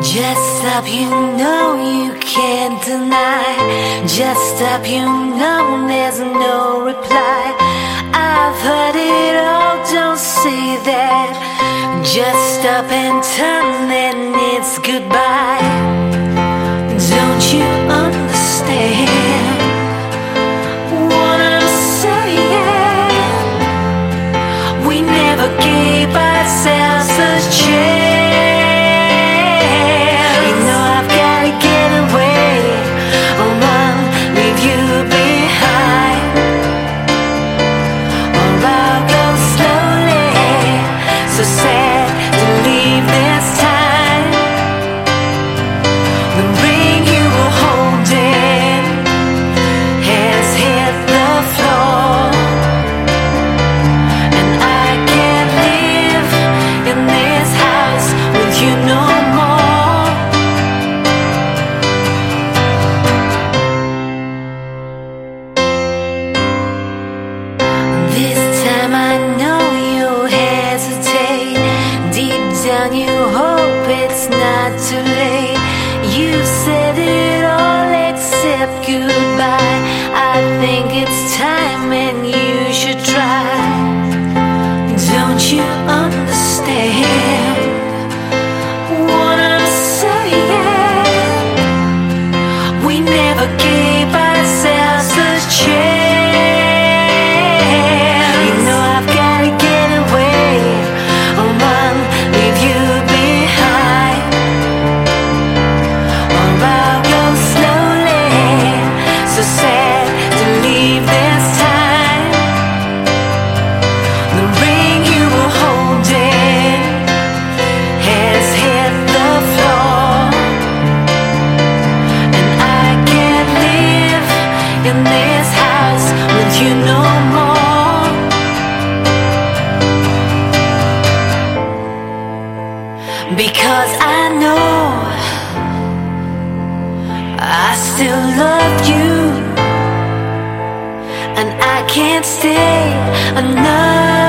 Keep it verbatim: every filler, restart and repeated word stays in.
Just stop, you know you can't deny. Just stop, you know there's no reply. I've heard it all, don't say that. Just stop and turn, then it's goodbye. Don't you understand what I'm saying? We never gave ourselves a chance. Down, you hope it's not too late. You said it all except goodbye. I think it's time and you should try. Don't you understand what I'm saying? We never gave ourselves a chance. You know I've gotta get away. Oh, Mom, leave you behind, or I'll go slowly. So sad to leave this time. The ring you were holding has hit the floor, and I can't live in this house with you no more. Because I know I still love you, and I can't stay another